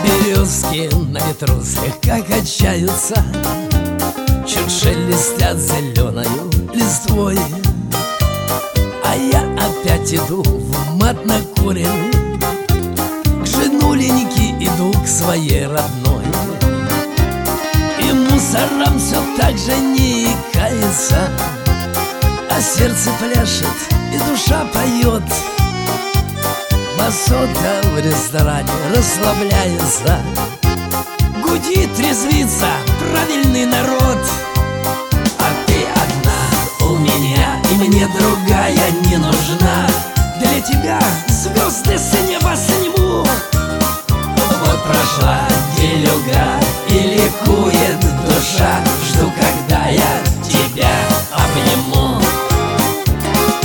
Березки на ветру слегка качаются, чуть шелестят зеленою листвой. А я опять иду в мат накуренный, к женуленьке иду, к своей родной. И мусорам все так же не икается, а сердце пляшет и душа поет. Басота в ресторане расслабляется, гудит, резвится правильный народ. А ты одна у меня, и мне другая не нужна.